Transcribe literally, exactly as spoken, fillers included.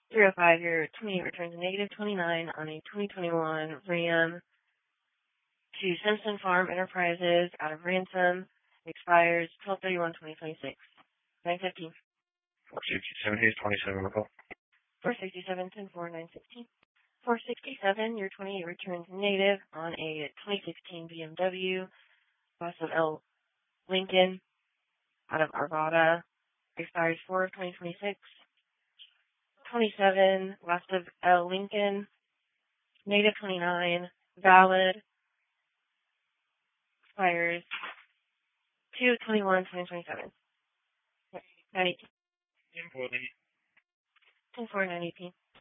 three oh five, your twenty-eight returns a negative twenty-nine on a twenty twenty-one Ram to Simpson Farm Enterprises out of Ransom. Expires twelve thirty-one twenty twenty-six. nine fifteen. four sixty-seven, here's twenty-seven, recall. four sixty-seven, ten four, nine sixteen. four sixty-seven, your twenty-eight returns negative on a twenty sixteen B M W. Loss of L. Lincoln out of Arvada. Expires four of twenty twenty-six. twenty-seven, loss of L. Lincoln. Negative twenty-nine. Valid. Expires two twenty-one twenty twenty-seven. nine eighteen. ten four, ten four, nine eighteen.